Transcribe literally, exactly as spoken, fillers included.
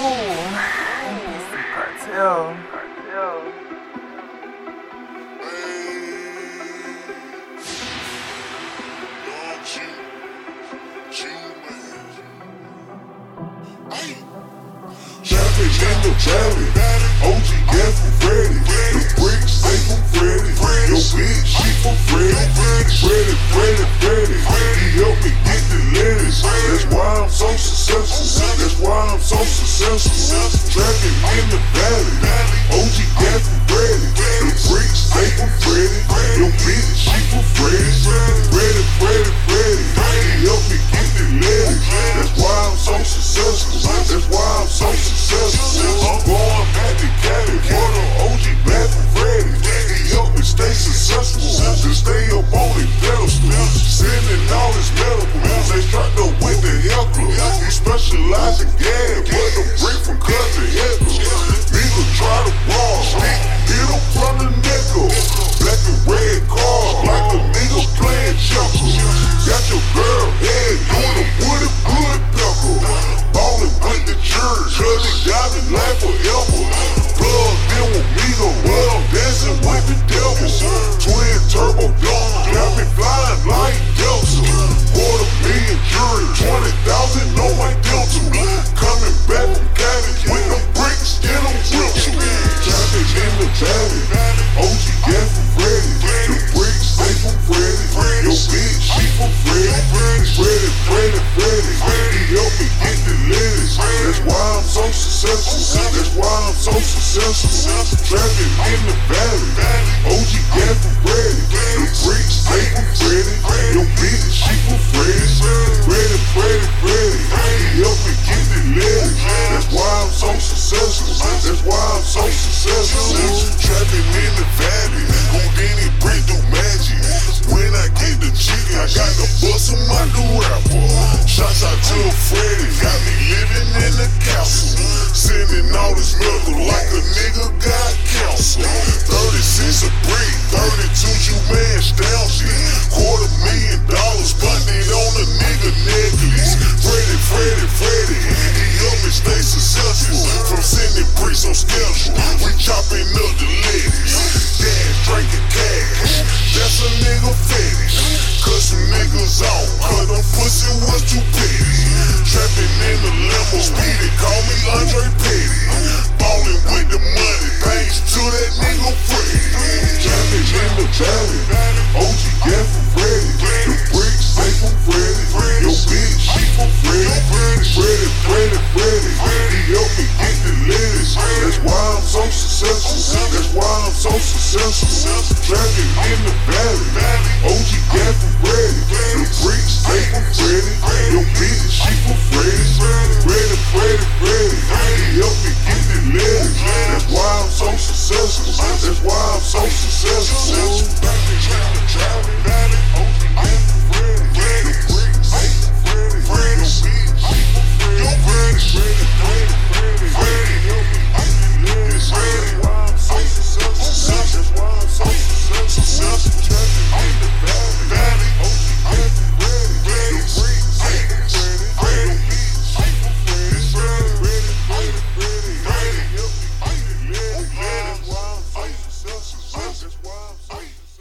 Cartel. Cartel. Trapping in the valley, O G gas for Freddy. The bricks they from Freddy. Your bitch she from Freddy. Freddy, Freddy, Freddy. He helped me get the lettuce. That's why I'm so successful. That's why I'm so successful. Trapping in the valley, O G gas for Freddy. The bricks they from Freddy. Your bitch she from Freddy. Freddy, Freddy, Freddy. He helped me get the lettuce. That's why I'm so successful. That's why I'm so successful. I'm going back to Cali for the O G back from Freddy. He helped me stay successful, to stay up on the pedestal. Sending all his medicals, they strapped up with the heckler. He specialize in gas, but the break from cut to heckler. Nigga try to brawl, hit him from the nickel. Black and red cars, like a nigga playing checkers. Got your girl head doing a woody good pepper. Ballin' with the church, cause it got me life forever. Plugged in with me, the world dancing with the devil. Twin turbo dome, got me flying like Delta. Quarter million jury, twenty thousand on my Delta. Coming back from Cali with them bricks in them grips. Trapping in the valley, O G gas from Freddy. The bricks they from Freddy. Your bitch she from Freddy. Freddy, Freddy, Freddy. He helped me get the lettuce. That's why I'm so successful. That's why I'm so successful. Trapping in the valley, O G gas from Freddy. The bricks they from Freddy. Your bitch she from Freddy. Freddy, Freddy, Freddy. He helped me get the lettuce. That's why I'm so successful. That's why I'm so successful. Trapping in the valley, Houdini brick do magic. When I get the chicken, I got the bust of my new rapper. Shots out to Freddy, got me living in the castle. Sending all this medical like a nigga got cancer. thirty-six a brick, thirty-two you man stallion. Quarter million dollars funded on a nigga necklace. Freddy, Freddy, Freddy, he helped me stay successful. From sending bricks on schedule, we chopping up the ladies. Dance, drinking cash, that's a nigga fetish. Cut some niggas out, cause them pussy was too petty. Trapping in the limo, speedy, call me